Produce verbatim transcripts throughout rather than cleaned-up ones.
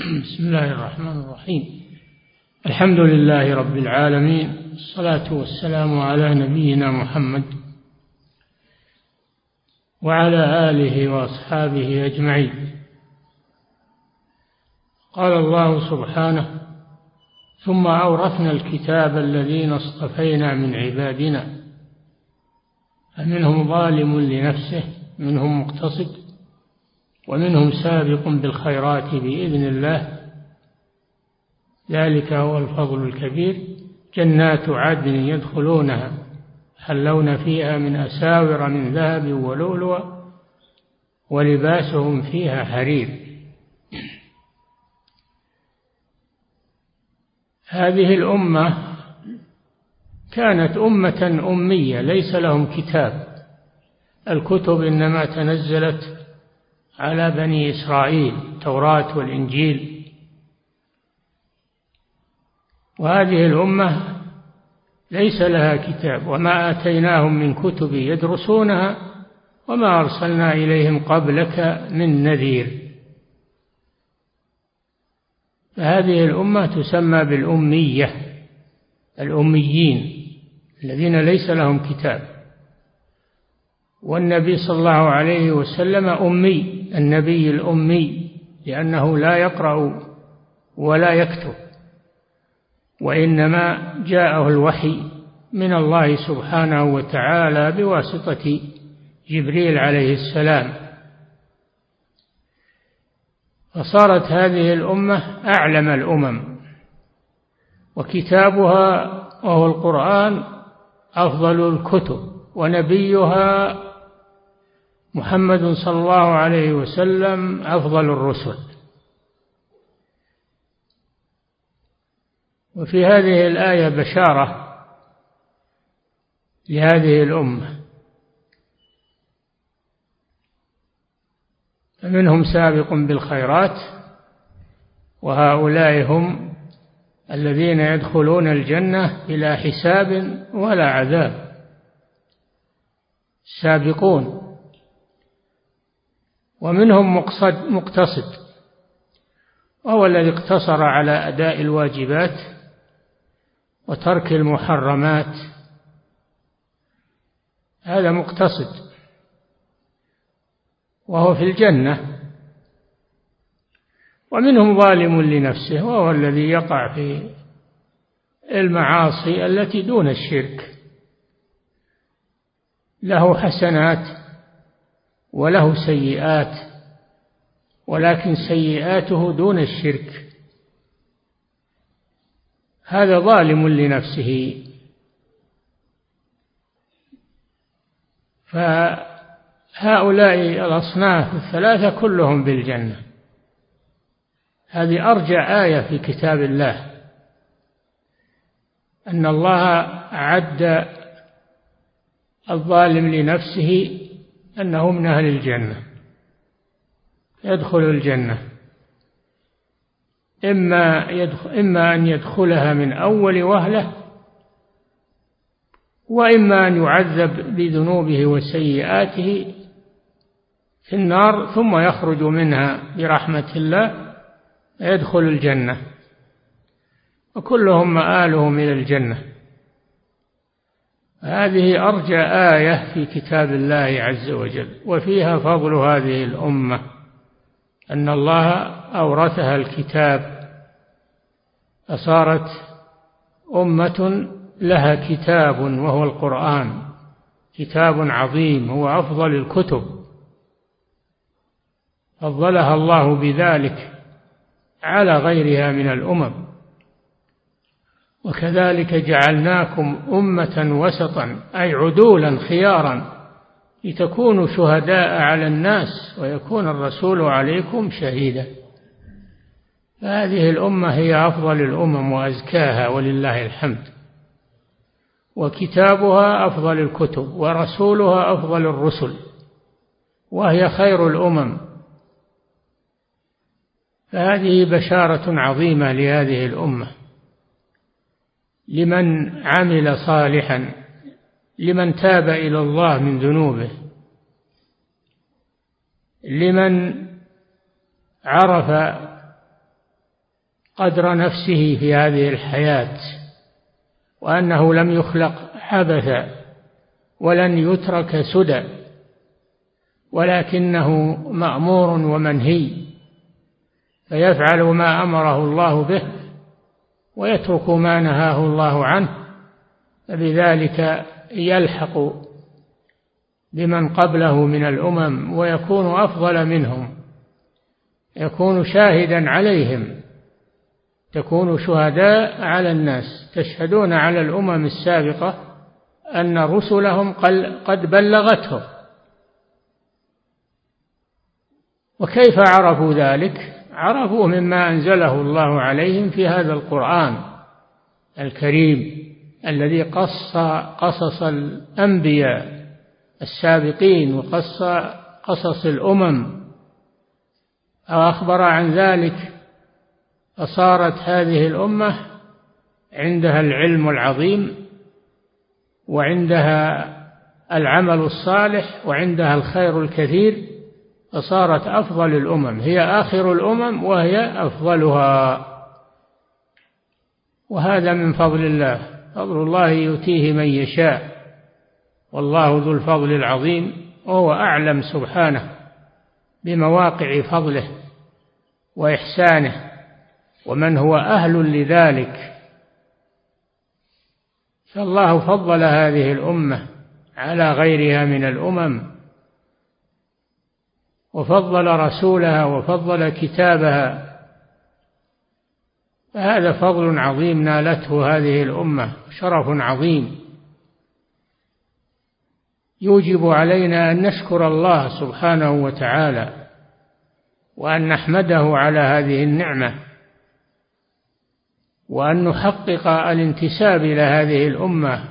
بسم الله الرحمن الرحيم. الحمد لله رب العالمين، الصلاة والسلام على نبينا محمد وعلى آله وأصحابه أجمعين. قال الله سبحانه: ثم أورثنا الكتاب الذين اصطفينا من عبادنا فمنهم ظالم لنفسه منهم مقتصد ومنهم سابق بالخيرات بإذن الله، ذلك هو الفضل الكبير. جنات عدن يدخلونها يحلون فيها من أساور من ذهب ولؤلؤا ولباسهم فيها حرير. هذه الأمة كانت أمة أمية ليس لهم كتاب، الكتب إنما تنزلت على بني إسرائيل، التوراة والإنجيل. وهذه الأمة ليس لها كتاب، وما آتيناهم من كتب يدرسونها وما أرسلنا إليهم قبلك من نذير. فهذه الأمة تسمى بالأمية، الأميين الذين ليس لهم كتاب. والنبي صلى الله عليه وسلم أمي، النبي الأمي، لأنه لا يقرأ ولا يكتب، وإنما جاءه الوحي من الله سبحانه وتعالى بواسطة جبريل عليه السلام. فصارت هذه الأمة أعلم الأمم، وكتابها وهو القرآن أفضل الكتب، ونبيها محمد صلى الله عليه وسلم أفضل الرسل. وفي هذه الآية بشارة لهذه الأمة، فمنهم سابق بالخيرات، وهؤلاء هم الذين يدخلون الجنة بلا حساب ولا عذاب، سابقون. ومنهم مقتصد، وهو الذي اقتصر على أداء الواجبات وترك المحرمات، هذا مقتصد وهو في الجنة. ومنهم ظالم لنفسه، وهو الذي يقع في المعاصي التي دون الشرك، له حسنات وله سيئات، ولكن سيئاته دون الشرك، هذا ظالم لنفسه. فهؤلاء الأصناف الثلاثة كلهم بالجنة. هذه أرجع آية في كتاب الله، أن الله أعد الظالم لنفسه أنه من أهل الجنة، يدخل الجنة، إما, يدخل إما أن يدخلها من أول وهلة، وإما أن يعذب بذنوبه وسيئاته في النار ثم يخرج منها برحمة الله يدخل الجنة، وكلهم مآلهم إلى الجنة. هذه أرجى آية في كتاب الله عز وجل، وفيها فضل هذه الأمة، أن الله أورثها الكتاب، فصارت أمة لها كتاب وهو القرآن، كتاب عظيم هو أفضل الكتب، فضلها الله بذلك على غيرها من الأمم. وكذلك جعلناكم أمة وسطا، أي عدولا خيارا، لتكونوا شهداء على الناس ويكون الرسول عليكم شهيدا. فهذه الأمة هي أفضل الأمم وأزكاها ولله الحمد، وكتابها أفضل الكتب، ورسولها أفضل الرسل، وهي خير الأمم. فهذه بشارة عظيمة لهذه الأمة، لمن عمل صالحا، لمن تاب إلى الله من ذنوبه، لمن عرف قدر نفسه في هذه الحياة، وأنه لم يخلق عبثا ولن يترك سدى، ولكنه مأمور ومنهي، فيفعل ما أمره الله به ويترك ما نهاه الله عنه، فبذلك يلحق بمن قبله من الأمم ويكون أفضل منهم، يكون شاهدا عليهم، تكون شهداء على الناس، تشهدون على الأمم السابقة أن رسلهم قد بلغتهم. وكيف عرفوا ذلك؟ عرفوا مما أنزله الله عليهم في هذا القرآن الكريم الذي قص قصص الأنبياء السابقين وقص قصص الأمم وأخبر عن ذلك، فصارت هذه الأمة عندها العلم العظيم وعندها العمل الصالح وعندها الخير الكثير، فصارت أفضل الأمم، هي آخر الأمم وهي أفضلها. وهذا من فضل الله، فضل الله يؤتيه من يشاء، والله ذو الفضل العظيم، وهو أعلم سبحانه بمواقع فضله وإحسانه ومن هو أهل لذلك. فالله فضل هذه الأمة على غيرها من الأمم، وفضل رسولها وفضل كتابها، فهذا فضل عظيم نالته هذه الأمة، شرف عظيم يوجب علينا أن نشكر الله سبحانه وتعالى وأن نحمده على هذه النعمة، وأن نحقق الانتساب إلى هذه الأمة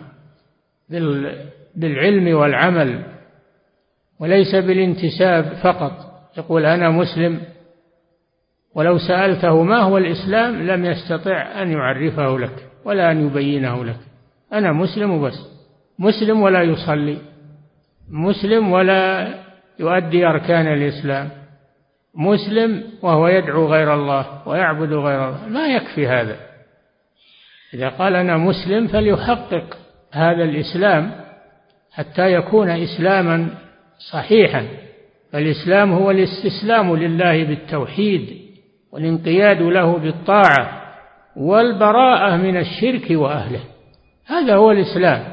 بالعلم والعمل، وليس بالانتساب فقط، يقول أنا مسلم، ولو سألته ما هو الإسلام لم يستطع أن يعرفه لك ولا أن يبينه لك. أنا مسلم وبس، مسلم ولا يصلي، مسلم ولا يؤدي أركان الإسلام، مسلم وهو يدعو غير الله ويعبد غير الله، ما يكفي هذا. إذا قال أنا مسلم فليحقق هذا الإسلام حتى يكون إسلاما صحيحا، فالإسلام هو الاستسلام لله بالتوحيد والانقياد له بالطاعة والبراءة من الشرك وأهله، هذا هو الإسلام.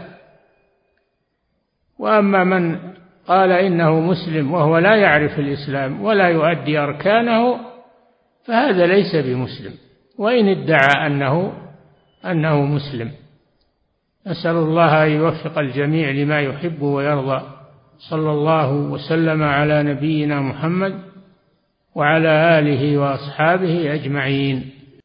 وأما من قال إنه مسلم وهو لا يعرف الإسلام ولا يؤدي أركانه فهذا ليس بمسلم، وإن ادعى أنه أنه مسلم. نسأل الله أن يوفق الجميع لما يحب ويرضى. صلى الله وسلم على نبينا محمد وعلى آله وأصحابه أجمعين.